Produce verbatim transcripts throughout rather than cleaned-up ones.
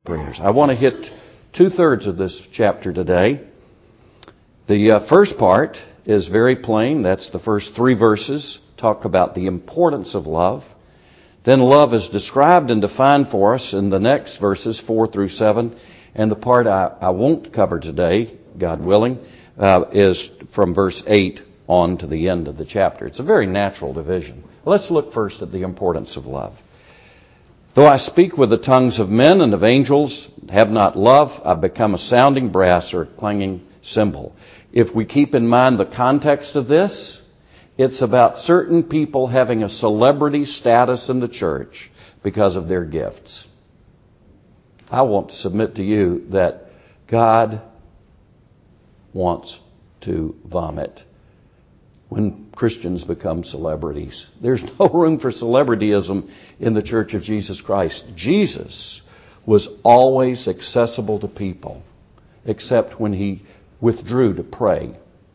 prayers. I want to hit two-thirds of this chapter today. The uh, first part is very plain. That's the first three verses. Talk about the importance of love. Then love is described and defined for us in the next verses, four through seven. And the part I, I won't cover today, God willing, uh, is from verse eight on to the end of the chapter. It's a very natural division. Let's look first at the importance of love. Though I speak with the tongues of men and of angels, have not love, I become a sounding brass or a clanging cymbal. If we keep in mind the context of this, it's about certain people having a celebrity status in the church because of their gifts. I want to submit to you that God wants to vomit when Christians become celebrities. There's no room for celebrityism in the Church of Jesus Christ. Jesus was always accessible to people, except when he withdrew to pray.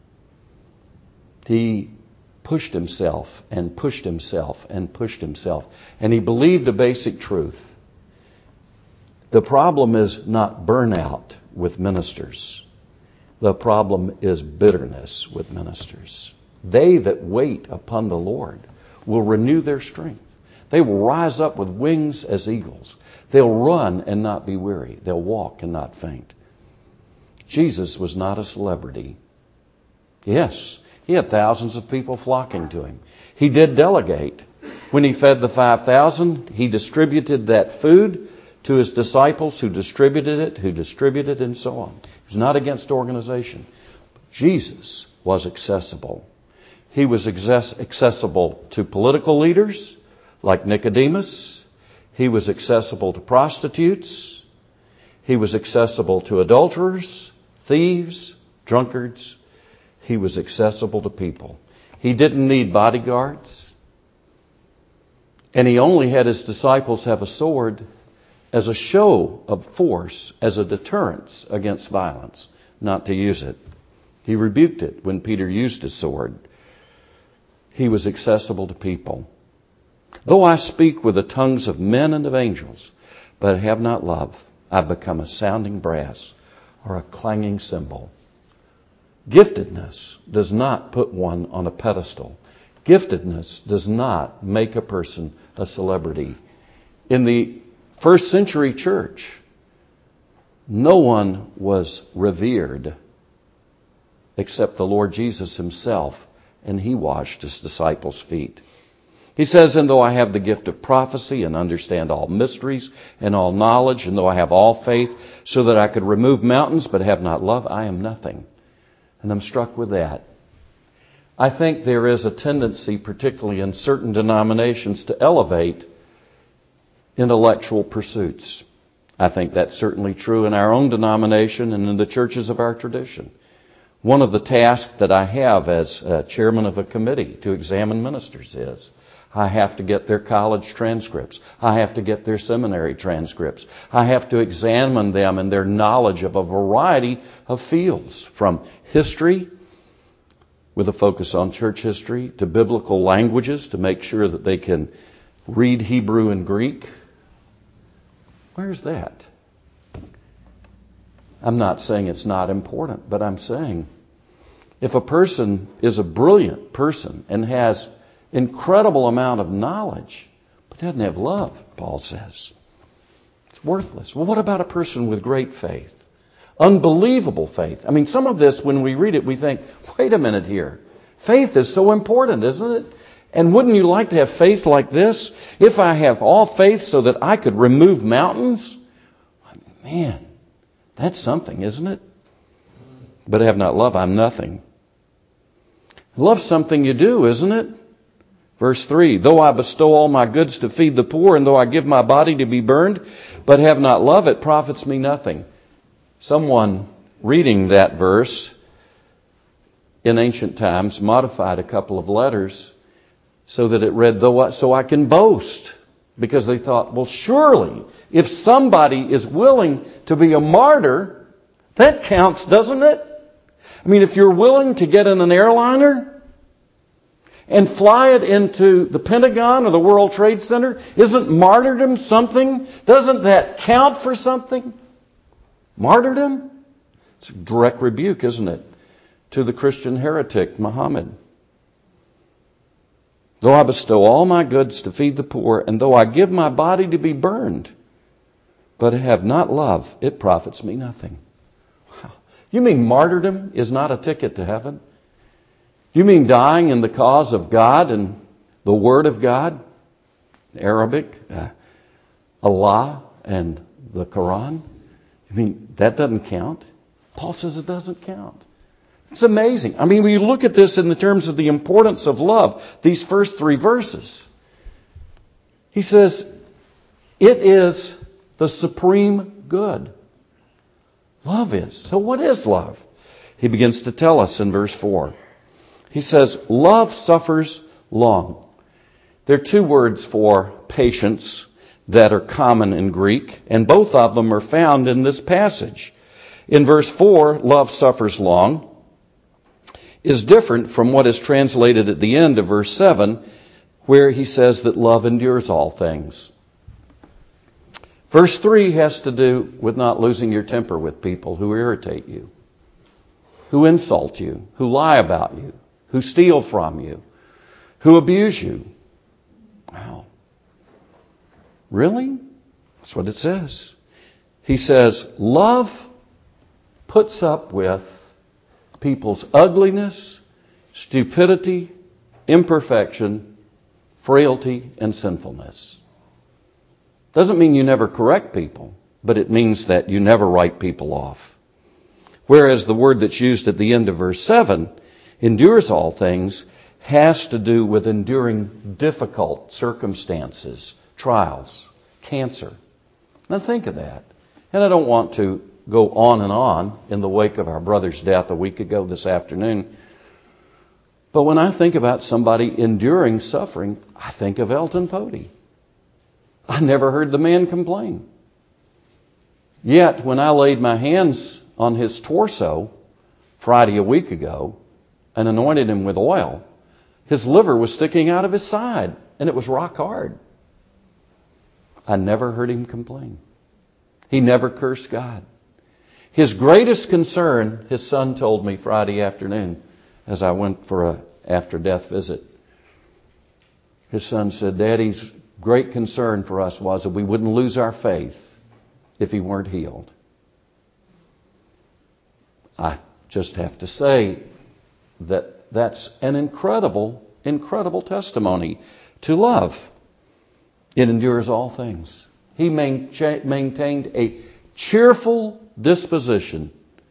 He pushed himself and pushed himself and pushed himself. And he believed a basic truth. The problem is not burnout with ministers. The problem is bitterness with ministers. They that wait upon the Lord will renew their strength. They will rise up with wings as eagles. They'll run and not be weary. They'll walk and not faint. Jesus was not a celebrity. Yes, he had thousands of people flocking to him. He did delegate. When he fed the five thousand, he distributed that food to his disciples who distributed it, who distributed it, and so on. He was not against organization. Jesus was accessible. He was accessible to political leaders like Nicodemus. He was accessible to prostitutes. He was accessible to adulterers, thieves, drunkards. He was accessible to people. He didn't need bodyguards. And he only had his disciples have a sword as a show of force, as a deterrence against violence, not to use it. He rebuked it when Peter used his sword. He was accessible to people. Though I speak with the tongues of men and of angels, but have not love, I become a sounding brass or a clanging cymbal. Giftedness does not put one on a pedestal. Giftedness does not make a person a celebrity. In the first century church, no one was revered except the Lord Jesus himself, and he washed his disciples' feet. He says, and though I have the gift of prophecy and understand all mysteries and all knowledge, and though I have all faith so that I could remove mountains but have not love, I am nothing. And I'm struck with that. I think there is a tendency, particularly in certain denominations, to elevate intellectual pursuits. I think that's certainly true in our own denomination and in the churches of our tradition. One of the tasks that I have as uh, chairman of a committee to examine ministers is I have to get their college transcripts. I have to get their seminary transcripts. I have to examine them and their knowledge of a variety of fields, from history, with a focus on church history, to biblical languages, to make sure that they can read Hebrew and Greek. Where's that? I'm not saying it's not important, but I'm saying if a person is a brilliant person and has incredible amount of knowledge, but doesn't have love, Paul says, it's worthless. Well, what about a person with great faith? Unbelievable faith. I mean, some of this, when we read it, we think, wait a minute here. Faith is so important, isn't it? And wouldn't you like to have faith like this? If I have all faith so that I could remove mountains, man, that's something, isn't it? But I have not love, I'm nothing. Love's something you do, isn't it? Verse three, though I bestow all my goods to feed the poor, and though I give my body to be burned, but have not love, it profits me nothing. Someone reading that verse in ancient times modified a couple of letters so that it read, though I, so I can boast. Because they thought, well, surely, if somebody is willing to be a martyr, that counts, doesn't it? I mean, if you're willing to get in an airliner and fly it into the Pentagon or the World Trade Center? Isn't martyrdom something? Doesn't that count for something? Martyrdom? It's a direct rebuke, isn't it, to the Christian heretic, Muhammad. Though I bestow all my goods to feed the poor, and though I give my body to be burned, but have not love, it profits me nothing. Wow. You mean martyrdom is not a ticket to heaven? You mean dying in the cause of God and the Word of God? Arabic, uh, Allah, and the Quran? You mean that doesn't count? Paul says it doesn't count. It's amazing. I mean, when you look at this in the terms of the importance of love, these first three verses, he says, it is the supreme good. Love is. So what is love? He begins to tell us in verse four. He says, love suffers long. There are two words for patience that are common in Greek, and both of them are found in this passage. In verse four, love suffers long is different from what is translated at the end of verse seven, where he says that love endures all things. Verse three has to do with not losing your temper with people who irritate you, who insult you, who lie about you, who steal from you, who abuse you. Wow. Really? That's what it says. He says, love puts up with people's ugliness, stupidity, imperfection, frailty, and sinfulness. Doesn't mean you never correct people, but it means that you never write people off. Whereas the word that's used at the end of verse seven, endures all things, has to do with enduring difficult circumstances, trials, cancer. Now think of that. And I don't want to go on and on in the wake of our brother's death a week ago this afternoon. But when I think about somebody enduring suffering, I think of Elton Pody. I never heard the man complain. Yet, when I laid my hands on his torso Friday a week ago and anointed him with oil, his liver was sticking out of his side, and it was rock hard. I never heard him complain. He never cursed God. His greatest concern, his son told me Friday afternoon as I went for a after-death visit. His son said, Daddy's great concern for us was that we wouldn't lose our faith if he weren't healed. I just have to say that that's an incredible, incredible testimony to love. It endures all things. He maintained a cheerful disposition,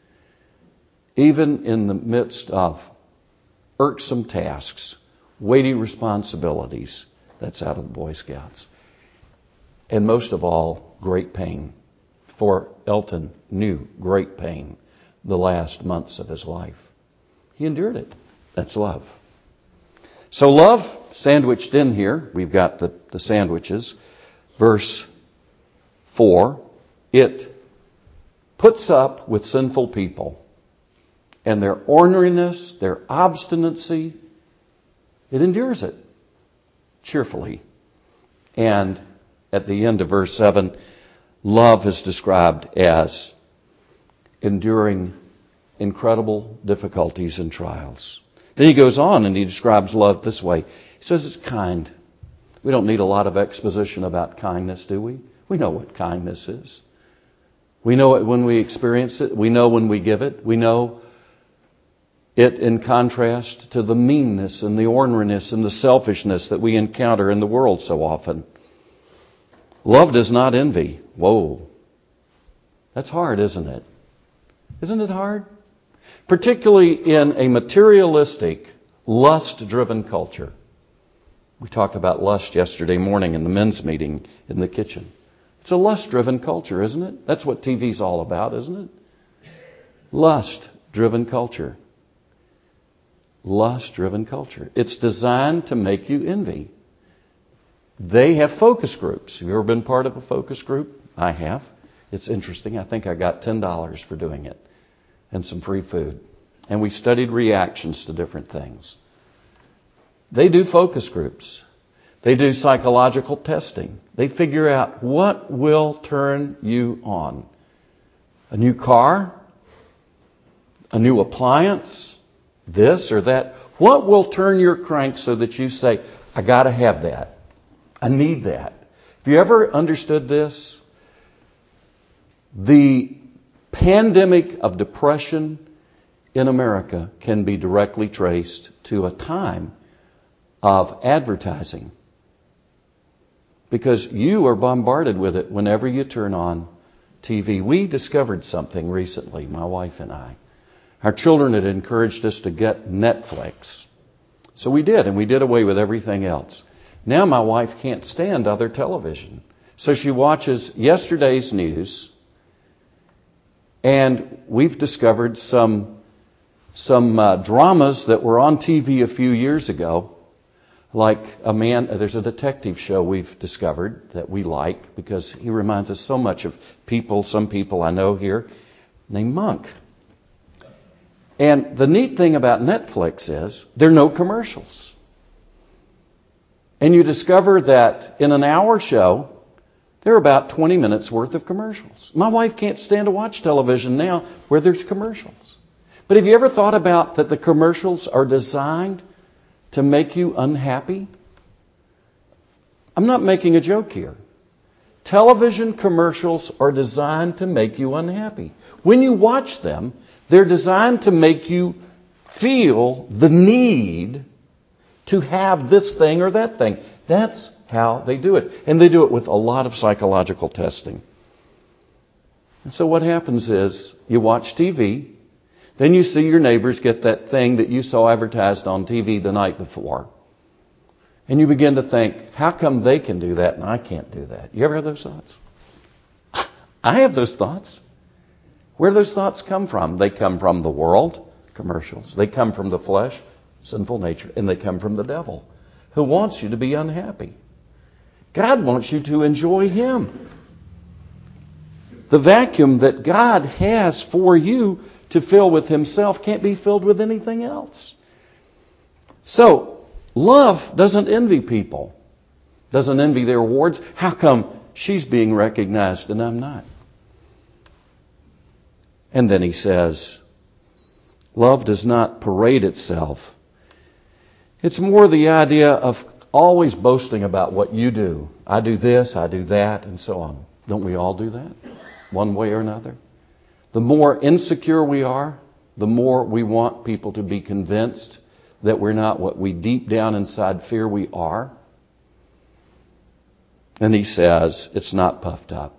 even in the midst of irksome tasks, weighty responsibilities. That's out of the Boy Scouts. And most of all, great pain. For Elton knew great pain the last months of his life. He endured it. That's love. So love, sandwiched in here, we've got the, the sandwiches. Verse four, it puts up with sinful people and their orneriness, their obstinacy. It endures it cheerfully. And at the end of verse seven, love is described as enduring incredible difficulties and trials. Then he goes on and he describes love this way. He says it's kind. We don't need a lot of exposition about kindness, do we? We know what kindness is. We know it when we experience it. We know when we give it. We know it in contrast to the meanness and the orneriness and the selfishness that we encounter in the world so often. Love does not envy. Whoa. That's hard, isn't it? Isn't it hard? Particularly in a materialistic, lust-driven culture. We talked about lust yesterday morning in the men's meeting in the kitchen. It's a lust-driven culture, isn't it? That's what T V's all about, isn't it? Lust-driven culture. Lust-driven culture. It's designed to make you envy. They have focus groups. Have you ever been part of a focus group? I have. It's interesting. I think I got ten dollars for doing it and some free food. And we studied reactions to different things. They do focus groups. They do psychological testing. They figure out what will turn you on. A new car? A new appliance? This or that? What will turn your crank so that you say, I got to have that. I need that. Have you ever understood this? The pandemic of depression in America can be directly traced to a time of advertising. Because you are bombarded with it whenever you turn on T V. We discovered something recently, my wife and I. Our children had encouraged us to get Netflix. So we did, and we did away with everything else. Now my wife can't stand other television. So she watches yesterday's news, and we've discovered some, some uh, dramas that were on T V a few years ago. Like a man, there's a detective show we've discovered that we like because he reminds us so much of people, some people I know here, named Monk. And the neat thing about Netflix is there are no commercials. And you discover that in an hour show, there are about twenty minutes worth of commercials. My wife can't stand to watch television now where there's commercials. But have you ever thought about that the commercials are designed to make you unhappy? I'm not making a joke here. Television commercials are designed to make you unhappy. When you watch them, they're designed to make you feel the need to have this thing or that thing. That's how they do it. And they do it with a lot of psychological testing. And so what happens is you watch T V, then you see your neighbors get that thing that you saw advertised on T V the night before. And you begin to think, how come they can do that and I can't do that? You ever have those thoughts? I have those thoughts. Where do those thoughts come from? They come from the world, commercials. They come from the flesh, sinful nature. And they come from the devil, who wants you to be unhappy. God wants you to enjoy Him. The vacuum that God has for you to fill with Himself can't be filled with anything else. So, love doesn't envy people. Doesn't envy their rewards. How come she's being recognized and I'm not? And then he says, love does not parade itself. It's more the idea of always boasting about what you do. I do this, I do that, and so on. Don't we all do that? One way or another? The more insecure we are, the more we want people to be convinced that we're not what we deep down inside fear we are. And he says, it's not puffed up.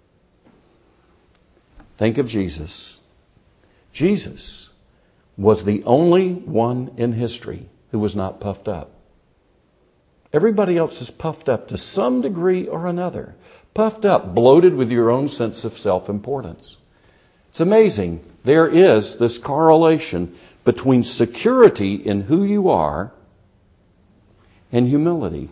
Think of Jesus. Jesus was the only one in history who was not puffed up. Everybody else is puffed up to some degree or another. Puffed up, bloated with your own sense of self-importance. It's amazing. There is this correlation between security in who you are and humility.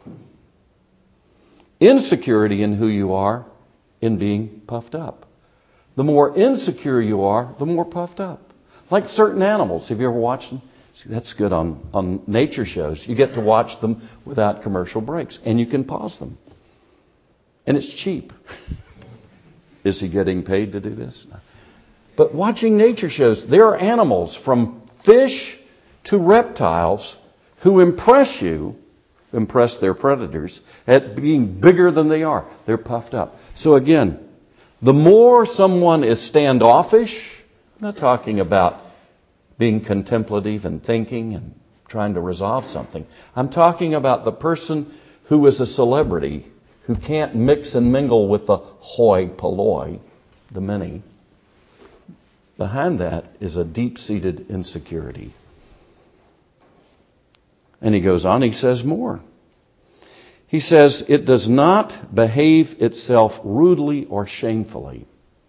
Insecurity in who you are in being puffed up. The more insecure you are, the more puffed up. Like certain animals. Have you ever watched them? See, that's good on, on nature shows. You get to watch them without commercial breaks. And you can pause them. And it's cheap. Is he getting paid to do this? No. But watching nature shows, there are animals from fish to reptiles who impress you, impress their predators, at being bigger than they are. They're puffed up. So again, the more someone is standoffish, I'm not talking about being contemplative and thinking and trying to resolve something. I'm talking about the person who is a celebrity, who can't mix and mingle with the hoi polloi, the many. Behind that is a deep-seated insecurity. And he goes on, he says more. He says, it does not behave itself rudely or shamefully.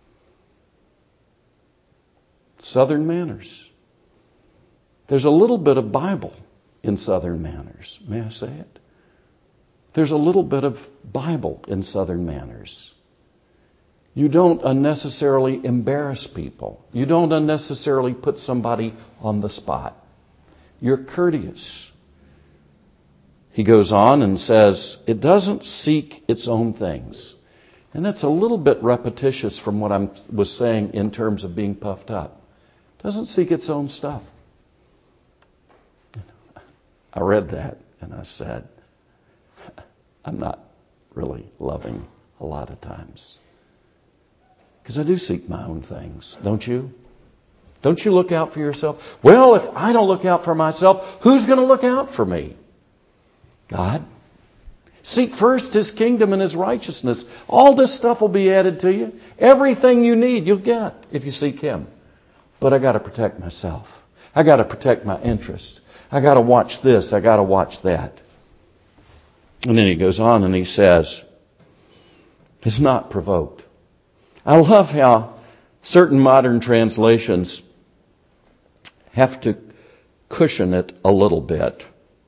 Southern manners. There's a little bit of Bible in Southern manners. May I say it? There's a little bit of Bible in Southern manners. You don't unnecessarily embarrass people. You don't unnecessarily put somebody on the spot. You're courteous. he goes on and says, it doesn't seek its own things. And that's a little bit repetitious from what I was saying in terms of being puffed up. It doesn't seek its own stuff. I read that and I said, I'm not really loving a lot of times. Because I do seek my own things, don't you? Don't you look out for yourself? Well, if I don't look out for myself, who's going to look out for me? God. Seek first His kingdom and His righteousness. All this stuff will be added to you. Everything you need you'll get if you seek Him. But I got to protect myself. I got to protect my interests. I got to watch this. I got to watch that. And then he goes on and he says, it's not provoked. I love how certain modern translations have to cushion it a little bit.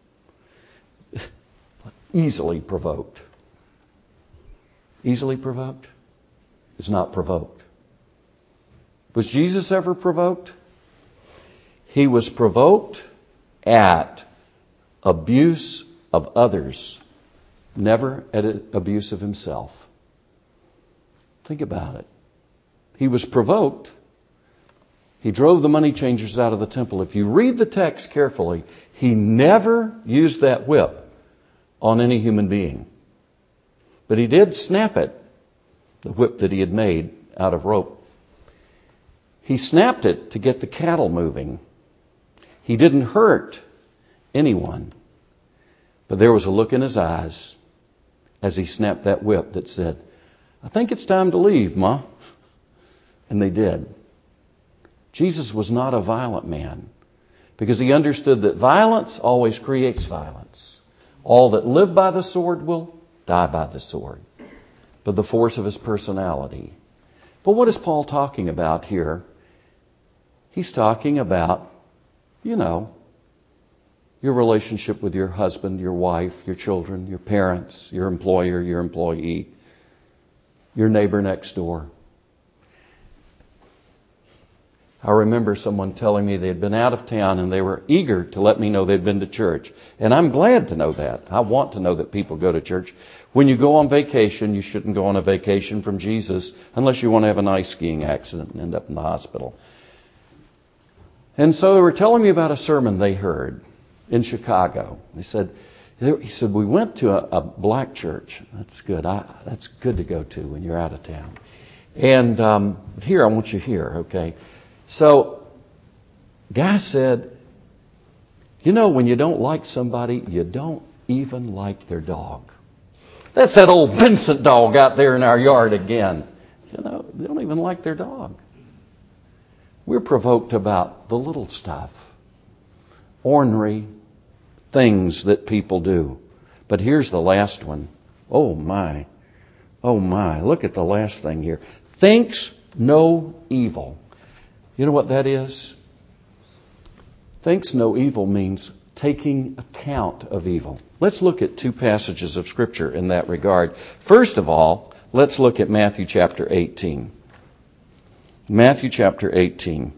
Easily provoked. Easily provoked is not provoked. Was Jesus ever provoked? He was provoked at abuse of others, never at abuse of himself. Think about it. He was provoked. He drove the money changers out of the temple. If you read the text carefully, he never used that whip on any human being. But he did snap it, the whip that he had made out of rope. He snapped it to get the cattle moving. He didn't hurt anyone. But there was a look in his eyes as he snapped that whip that said, I think it's time to leave, Ma. And they did. Jesus was not a violent man because he understood that violence always creates violence. All that live by the sword will die by the sword. But the force of his personality. But what is Paul talking about here? He's talking about, you know, your relationship with your husband, your wife, your children, your parents, your employer, your employee, your neighbor next door. I remember someone telling me they'd been out of town and they were eager to let me know they'd been to church. And I'm glad to know that. I want to know that people go to church. When you go on vacation, you shouldn't go on a vacation from Jesus unless you want to have an ice skiing accident and end up in the hospital. And so they were telling me about a sermon they heard in Chicago. They said, he said, we went to a, a black church. That's good. I, that's good to go to when you're out of town. And um, here, I want you here, okay? So, guy said, you know, when you don't like somebody, you don't even like their dog. That's that old Vincent dog out there in our yard again. You know, they don't even like their dog. We're provoked about the little stuff. Ornery things that people do. But here's the last one. Oh my. Oh my. Look at the last thing here. Thinks no evil. You know what that is? Thinks no evil means taking account of evil. Let's look at two passages of Scripture in that regard. First of all, let's look at Matthew chapter eighteen. Matthew chapter eighteen.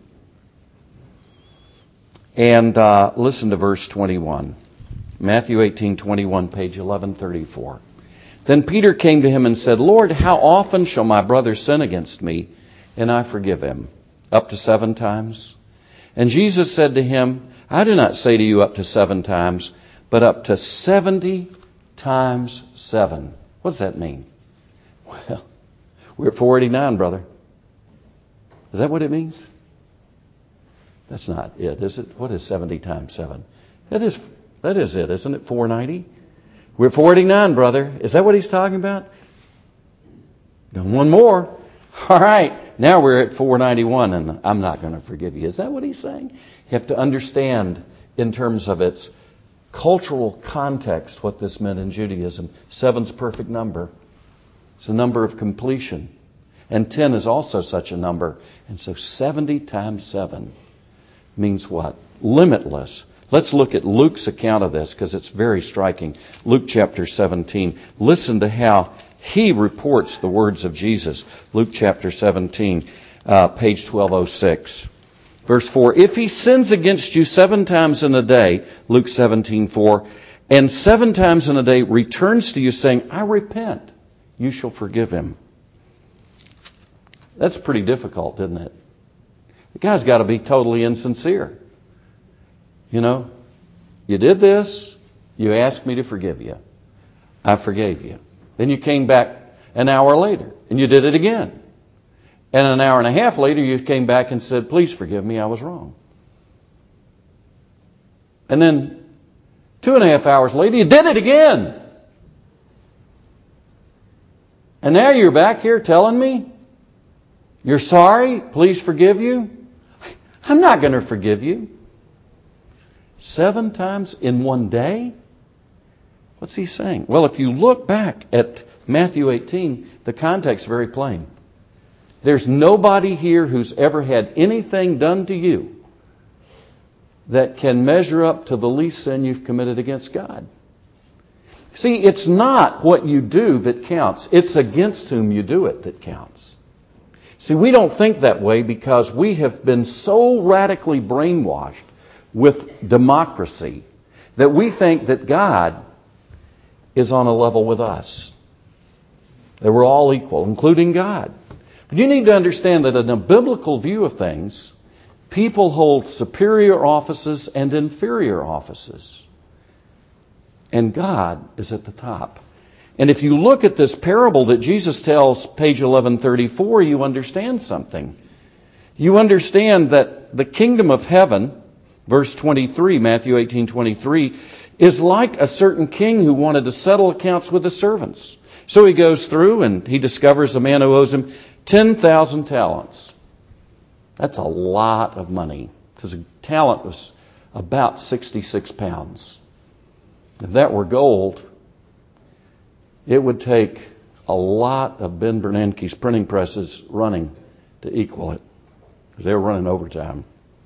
And uh, listen to verse twenty-one. Matthew eighteen twenty-one, page eleven thirty-four. Then Peter came to him and said, Lord, how often shall my brother sin against me, and I forgive him? Up to seven times? And Jesus said to him, I do not say to you up to seven times, but up to seventy times seven. What does that mean? Well, we're at four eighty-nine, brother. Is that what it means? That's not it, is it? What is seventy times seven? That is, that is it, isn't it? four ninety? We're at four eighty-nine, brother. Is that what he's talking about? One more. All right. Now we're at four ninety-one, and I'm not going to forgive you. Is that what he's saying? You have to understand in terms of its cultural context what this meant in Judaism. Seven's a perfect number. It's a number of completion. And ten is also such a number. And so seventy times seven means what? Limitless. Let's look at Luke's account of this because it's very striking. Luke chapter seventeen. Listen to how he reports the words of Jesus. Luke chapter seventeen, uh, page twelve oh six. Verse four, if he sins against you seven times in a day, Luke seventeen four, and seven times in a day returns to you saying, I repent, you shall forgive him. That's pretty difficult, isn't it? The guy's got to be totally insincere. You know, you did this, you asked me to forgive you. I forgave you. Then you came back an hour later and you did it again. And an hour and a half later you came back and said, please forgive me, I was wrong. And then two and a half hours later you did it again. And now you're back here telling me you're sorry, please forgive you. I'm not going to forgive you. Seven times in one day? What's he saying? Well, if you look back at Matthew eighteen, the context is very plain. There's nobody here who's ever had anything done to you that can measure up to the least sin you've committed against God. See, it's not what you do that counts. It's against whom you do it that counts. See, we don't think that way because we have been so radically brainwashed with democracy that we think that God is on a level with us. That we're all equal, including God. But you need to understand that in a biblical view of things, people hold superior offices and inferior offices. And God is at the top. And if you look at this parable that Jesus tells, page eleven thirty-four, you understand something. You understand that the kingdom of heaven, verse twenty-three, Matthew eighteen twenty-three, is like a certain king who wanted to settle accounts with his servants. So he goes through and he discovers a man who owes him ten thousand talents. That's a lot of money because a talent was about sixty-six pounds. If that were gold, it would take a lot of Ben Bernanke's printing presses running to equal it because they were running overtime.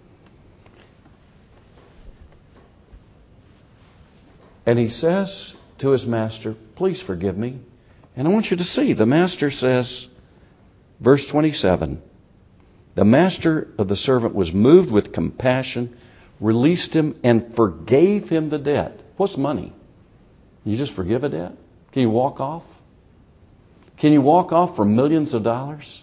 And he says to his master, please forgive me. And I want you to see, the master says, verse twenty-seven, the master of the servant was moved with compassion, released him, and forgave him the debt. What's money? You just forgive a debt? Can you walk off? Can you walk off for millions of dollars?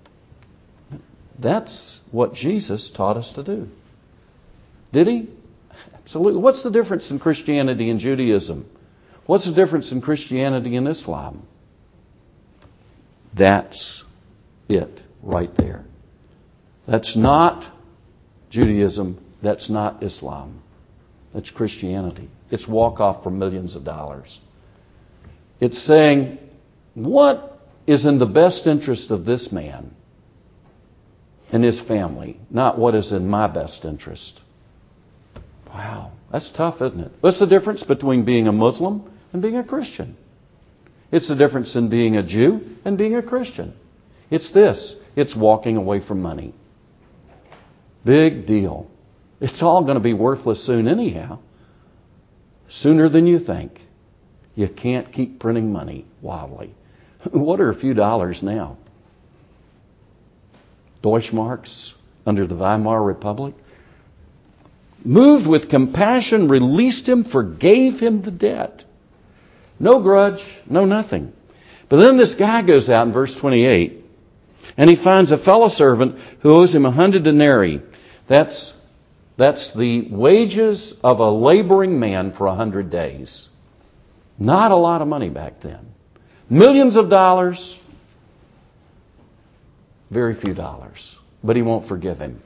That's what Jesus taught us to do. Did he? Absolutely. What's the difference in Christianity and Judaism? What's the difference in Christianity and Islam? That's it right there. That's not Judaism. That's not Islam. That's Christianity. It's walk off for millions of dollars. It's saying, what is in the best interest of this man and his family, not what is in my best interest. Wow, that's tough, isn't it? What's the difference between being a Muslim and being a Christian? It's the difference in being a Jew and being a Christian. It's this. It's walking away from money. Big deal. It's all going to be worthless soon anyhow. Sooner than you think. You can't keep printing money wildly. What are a few dollars now? Deutschmarks under the Weimar Republic? Moved with compassion, released him, forgave him the debt. No grudge, no nothing. But then this guy goes out in verse twenty-eight, and he finds a fellow servant who owes him a hundred denarii. That's, that's the wages of a laboring man for a hundred days. Not a lot of money back then. Millions of dollars, very few dollars. But he won't forgive him.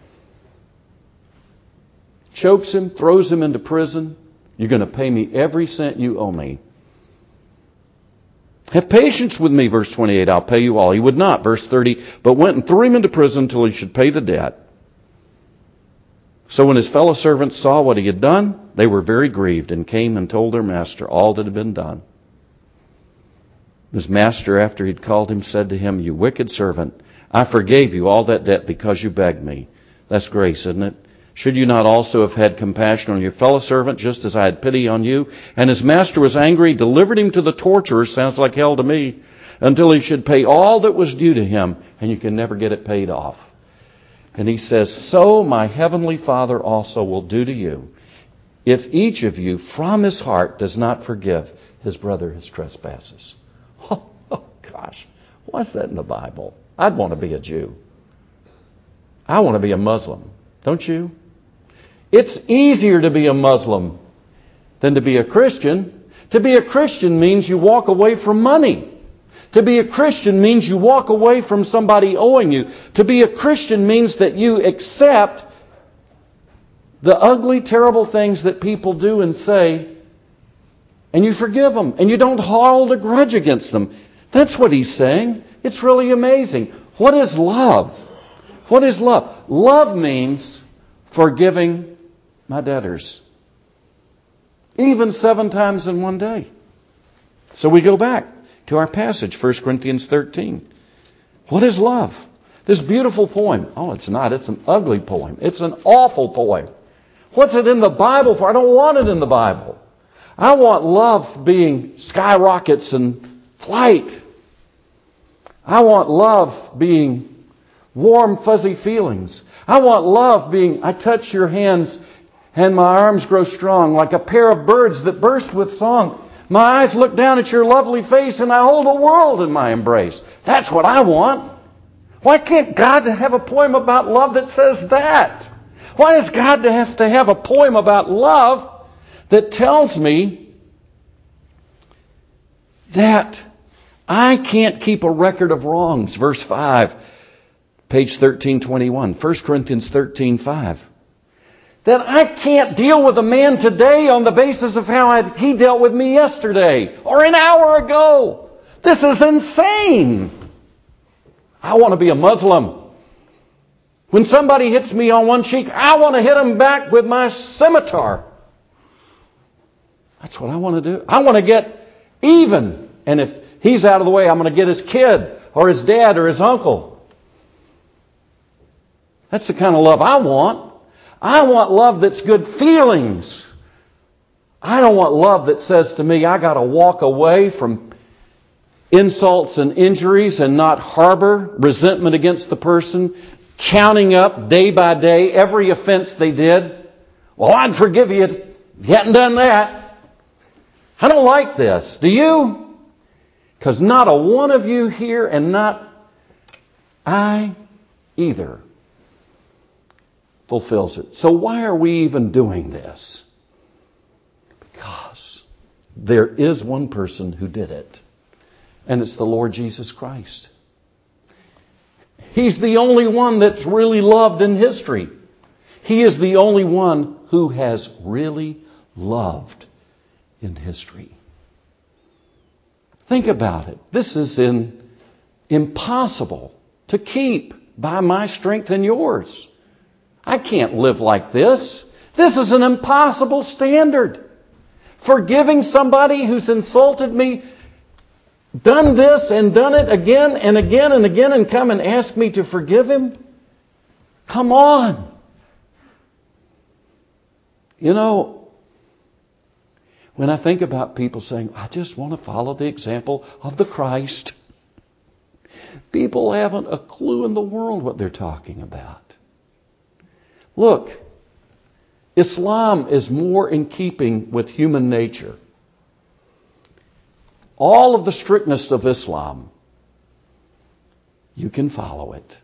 Chokes him, throws him into prison. You're going to pay me every cent you owe me. Have patience with me, verse twenty-eight, I'll pay you all. He would not, verse thirty, but went and threw him into prison until he should pay the debt. So when his fellow servants saw what he had done, they were very grieved and came and told their master all that had been done. His master, after he'd called him, said to him, you wicked servant, I forgave you all that debt because you begged me. That's grace, isn't it? Should you not also have had compassion on your fellow servant, just as I had pity on you? And his master was angry, delivered him to the torturers, sounds like hell to me, until he should pay all that was due to him, and you can never get it paid off. And he says, so my heavenly Father also will do to you, if each of you from his heart does not forgive his brother his trespasses. Oh, oh gosh, what's that in the Bible? I'd want to be a Jew. I want to be a Muslim. Don't you? It's easier to be a Muslim than to be a Christian. To be a Christian means you walk away from money. To be a Christian means you walk away from somebody owing you. To be a Christian means that you accept the ugly, terrible things that people do and say, and you forgive them, and you don't hold a grudge against them. That's what he's saying. It's really amazing. What is love? What is love? Love means forgiving my debtors. Even seven times in one day. So we go back to our passage, First Corinthians thirteen. What is love? This beautiful poem. Oh, it's not. It's an ugly poem. It's an awful poem. What's it in the Bible for? I don't want it in the Bible. I want love being skyrockets and flight. I want love being warm, fuzzy feelings. I want love being, I touch your hands and my arms grow strong like a pair of birds that burst with song. My eyes look down at your lovely face and I hold the world in my embrace. That's what I want. Why can't God have a poem about love that says that? Why does God have to have a poem about love that tells me that I can't keep a record of wrongs? Verse five, page thirteen twenty-one, First Corinthians thirteen five. That I can't deal with a man today on the basis of how I, he dealt with me yesterday or an hour ago. This is insane. I want to be a Muslim. When somebody hits me on one cheek, I want to hit them back with my scimitar. That's what I want to do. I want to get even. And if he's out of the way, I'm going to get his kid or his dad or his uncle. That's the kind of love I want. I want love that's good feelings. I don't want love that says to me, I got to walk away from insults and injuries and not harbor resentment against the person, counting up day by day every offense they did. Well, I'd forgive you if you hadn't done that. I don't like this. Do you? Because not a one of you here, and not I either, fulfills it. So why are we even doing this? Because there is one person who did it, and it's the Lord Jesus Christ. He's the only one that's really loved in history. He is the only one who has really loved in history. Think about it. This is in, impossible to keep by my strength and yours. I can't live like this. This is an impossible standard. Forgiving somebody who's insulted me, done this and done it again and again and again, and come and ask me to forgive him? Come on. You know, when I think about people saying, I just want to follow the example of the Christ, people haven't a clue in the world what they're talking about. Look, Islam is more in keeping with human nature. All of the strictness of Islam, you can follow it.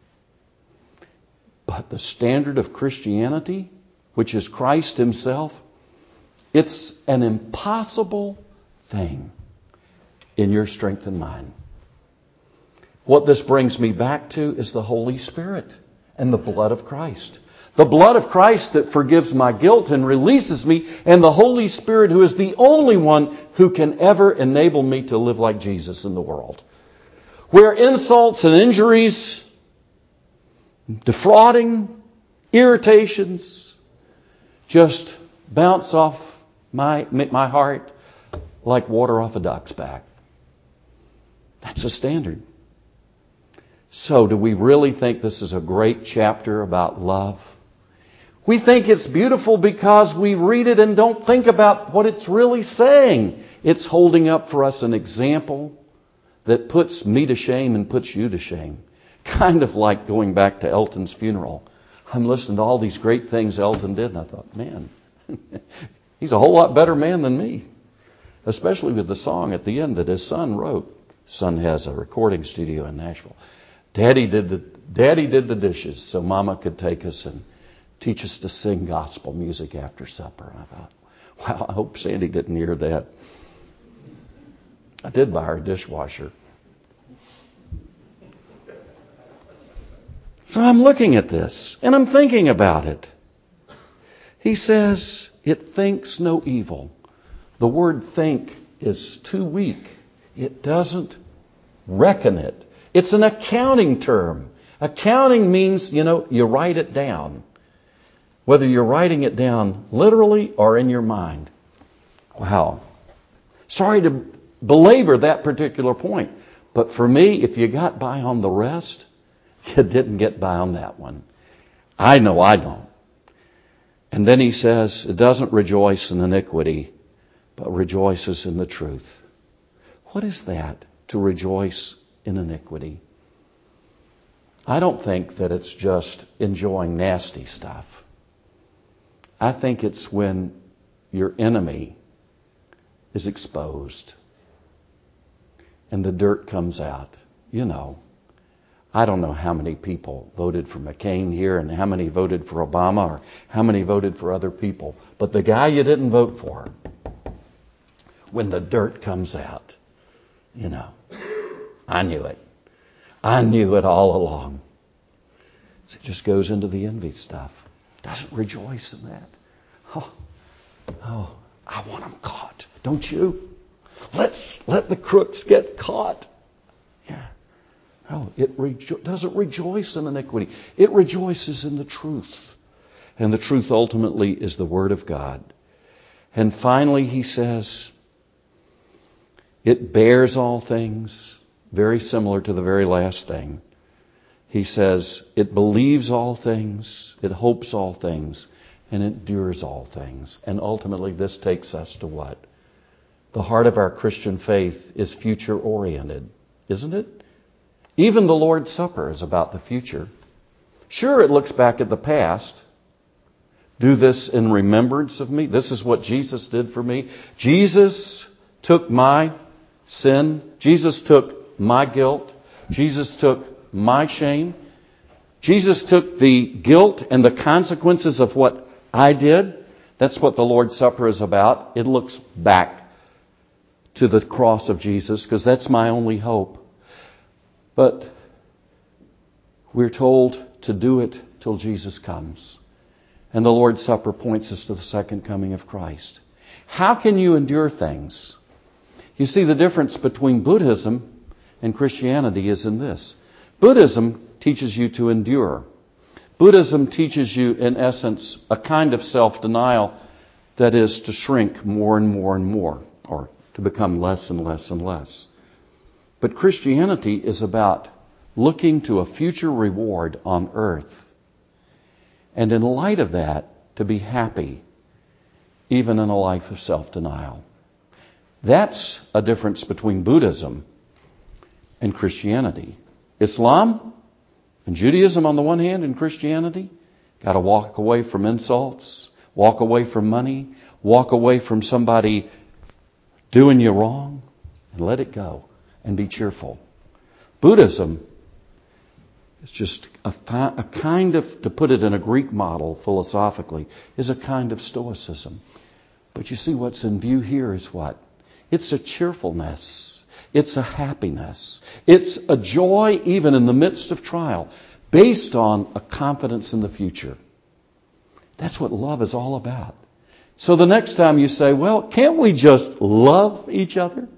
But the standard of Christianity, which is Christ himself, it's an impossible thing in your strength and mine. What this brings me back to is the Holy Spirit and the blood of Christ. The blood of Christ that forgives my guilt and releases me, and the Holy Spirit who is the only one who can ever enable me to live like Jesus in the world. Where insults and injuries, defrauding, irritations just bounce off my, my heart like water off a duck's back. That's a standard. So do we really think this is a great chapter about love? We think it's beautiful because we read it and don't think about what it's really saying. It's holding up for us an example that puts me to shame and puts you to shame. Kind of like going back to Elton's funeral. I'm listening to all these great things Elton did, and I thought, man, He's a whole lot better man than me, especially with the song at the end that his son wrote. Son has a recording studio in Nashville. Daddy did the Daddy did the dishes so Mama could take us and teach us to sing gospel music after supper. And I thought, wow, I hope Sandy didn't hear that. I did buy her a dishwasher. So I'm looking at this and I'm thinking about it. He says, it thinks no evil. The word think is too weak. It doesn't reckon it. It's an accounting term. Accounting means, you know, you write it down. Whether you're writing it down literally or in your mind. Wow. Sorry to belabor that particular point. But for me, if you got by on the rest, you didn't get by on that one. I know I don't. And then he says, it doesn't rejoice in iniquity, but rejoices in the truth. What is that, to rejoice in iniquity? I don't think that it's just enjoying nasty stuff. I think it's when your enemy is exposed and the dirt comes out. You know, I don't know how many people voted for McCain here and how many voted for Obama or how many voted for other people. But the guy you didn't vote for, when the dirt comes out, you know, I knew it. I knew it all along. So it just goes into the envy stuff. Doesn't rejoice in that. Oh, oh, I want them caught. Don't you? Let's let the crooks get caught. Yeah. No, it rejo- doesn't rejoice in iniquity. It rejoices in the truth. And the truth ultimately is the Word of God. And finally, he says, it bears all things, very similar to the very last thing. He says, it believes all things, it hopes all things, and endures all things. And ultimately, this takes us to what? The heart of our Christian faith is future-oriented, isn't it? Even the Lord's Supper is about the future. Sure, it looks back at the past. Do this in remembrance of me. This is what Jesus did for me. Jesus took my sin. Jesus took my guilt. Jesus took my shame. Jesus took the guilt and the consequences of what I did. That's what the Lord's Supper is about. It looks back to the cross of Jesus because that's my only hope. But we're told to do it till Jesus comes. And the Lord's Supper points us to the second coming of Christ. How can you endure things? You see, the difference between Buddhism and Christianity is in this. Buddhism teaches you to endure. Buddhism teaches you, in essence, a kind of self-denial that is to shrink more and more and more, or to become less and less and less. But Christianity is about looking to a future reward on earth. And in light of that, to be happy, even in a life of self-denial. That's a difference between Buddhism and Christianity. Islam and Judaism on the one hand, and Christianity, got to walk away from insults, walk away from money, walk away from somebody doing you wrong, and let it go and be cheerful. Buddhism is just a, a kind of, to put it in a Greek model philosophically, is a kind of stoicism. But you see, what's in view here is what? It's a cheerfulness. It's a happiness. It's a joy even in the midst of trial, based on a confidence in the future. That's what love is all about. So the next time you say, well, can't we just love each other?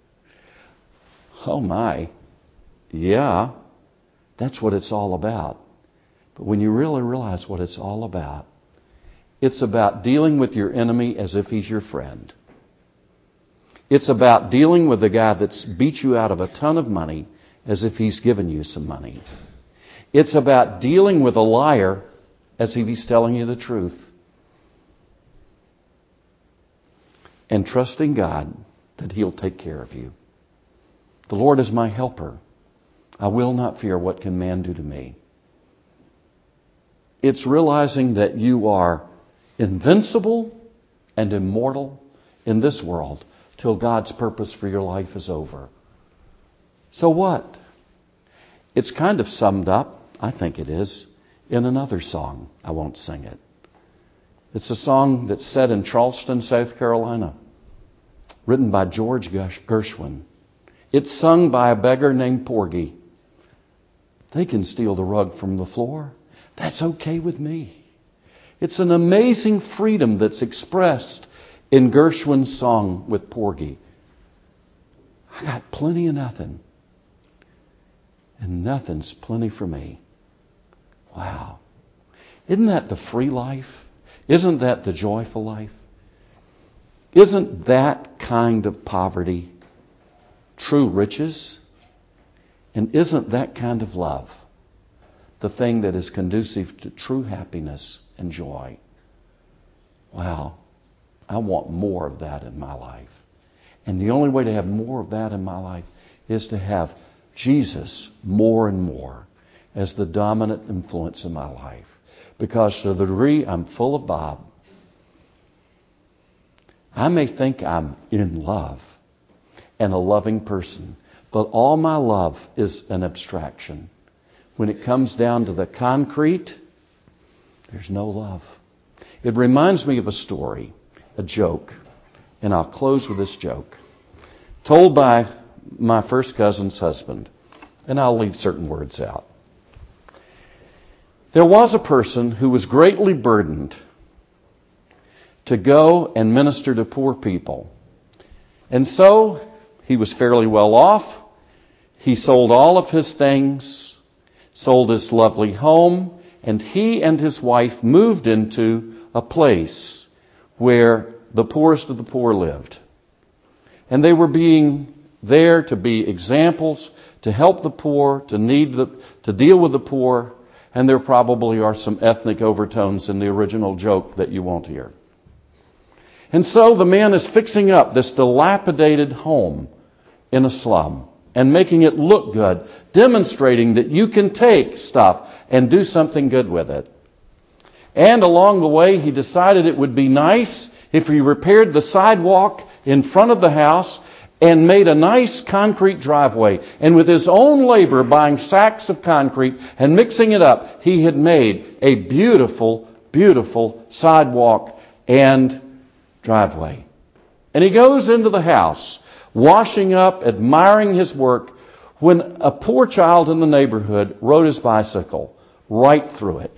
Oh my, yeah, that's what it's all about. But when you really realize what it's all about, it's about dealing with your enemy as if he's your friend. It's about dealing with the guy that's beat you out of a ton of money as if he's given you some money. It's about dealing with a liar as if he's telling you the truth. And trusting God that He'll take care of you. The Lord is my helper. I will not fear what can man do to me. It's realizing that you are invincible and immortal in this world till God's purpose for your life is over. So what? It's kind of summed up, I think it is, in another song. I won't sing it. It's a song that's set in Charleston, South Carolina, written by George Gershwin. It's sung by a beggar named Porgy. They can steal the rug from the floor. That's okay with me. It's an amazing freedom that's expressed in Gershwin's song with Porgy. I got plenty of nothing, and nothing's plenty for me. Wow. Isn't that the free life? Isn't that the joyful life? Isn't that kind of poverty true riches? And isn't that kind of love the thing that is conducive to true happiness and joy? Wow. I want more of that in my life. And the only way to have more of that in my life is to have Jesus more and more as the dominant influence in my life. Because to the degree I'm full of Bob, I may think I'm in love and a loving person, but all my love is an abstraction. When it comes down to the concrete, there's no love. It reminds me of a story, a joke, and I'll close with this joke, told by my first cousin's husband, and I'll leave certain words out. There was a person who was greatly burdened to go and minister to poor people. And so he was fairly well off. He sold all of his things, sold his lovely home, and he and his wife moved into a place where the poorest of the poor lived. And they were being there to be examples, to help the poor, to need the, to deal with the poor. And there probably are some ethnic overtones in the original joke that you won't hear. And so the man is fixing up this dilapidated home in a slum and making it look good, demonstrating that you can take stuff and do something good with it. And along the way, he decided it would be nice if he repaired the sidewalk in front of the house and made a nice concrete driveway. And with his own labor, buying sacks of concrete and mixing it up, he had made a beautiful, beautiful sidewalk and driveway. And he goes into the house, washing up, admiring his work, when a poor child in the neighborhood rode his bicycle right through it.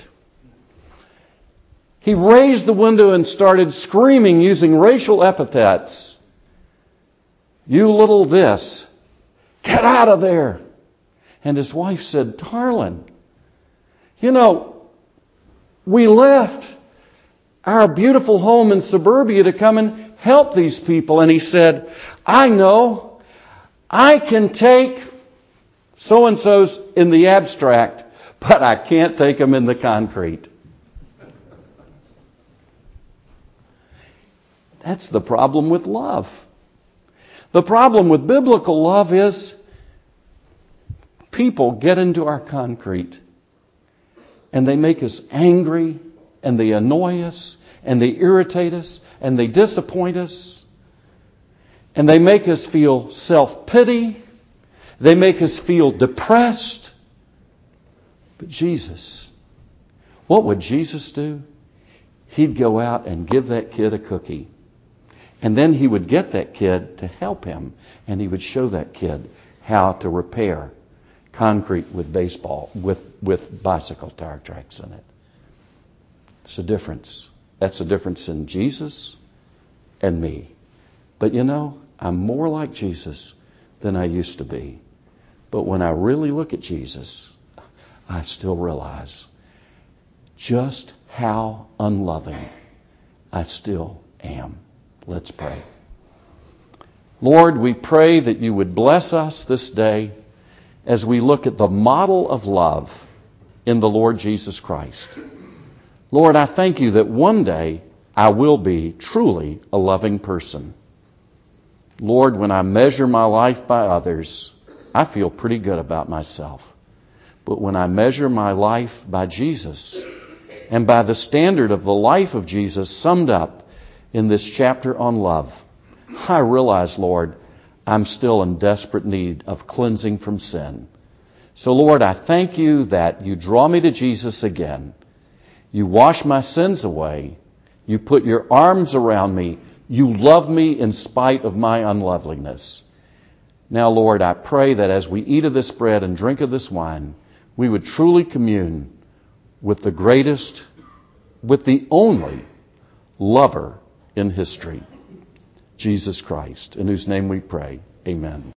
He raised the window and started screaming using racial epithets. You little this, get out of there. And his wife said, darling, you know, we left our beautiful home in suburbia to come and help these people. And he said, I know, I can take so-and-so's in the abstract, but I can't take them in the concrete. That's the problem with love. The problem with biblical love is people get into our concrete and they make us angry and they annoy us and they irritate us and they disappoint us and they make us feel self-pity. They make us feel depressed. But Jesus, what would Jesus do? He'd go out and give that kid a cookie. And then he would get that kid to help him, and he would show that kid how to repair concrete with baseball, with, with bicycle tire tracks in it. It's a difference. That's a difference in Jesus and me. But you know, I'm more like Jesus than I used to be. But when I really look at Jesus, I still realize just how unloving I still am. Let's pray. Lord, we pray that you would bless us this day as we look at the model of love in the Lord Jesus Christ. Lord, I thank you that one day I will be truly a loving person. Lord, when I measure my life by others, I feel pretty good about myself. But when I measure my life by Jesus and by the standard of the life of Jesus summed up in this chapter on love, I realize, Lord, I'm still in desperate need of cleansing from sin. So, Lord, I thank you that you draw me to Jesus again. You wash my sins away. You put your arms around me. You love me in spite of my unloveliness. Now, Lord, I pray that as we eat of this bread and drink of this wine, we would truly commune with the greatest, with the only lover in history, Jesus Christ, in whose name we pray. Amen.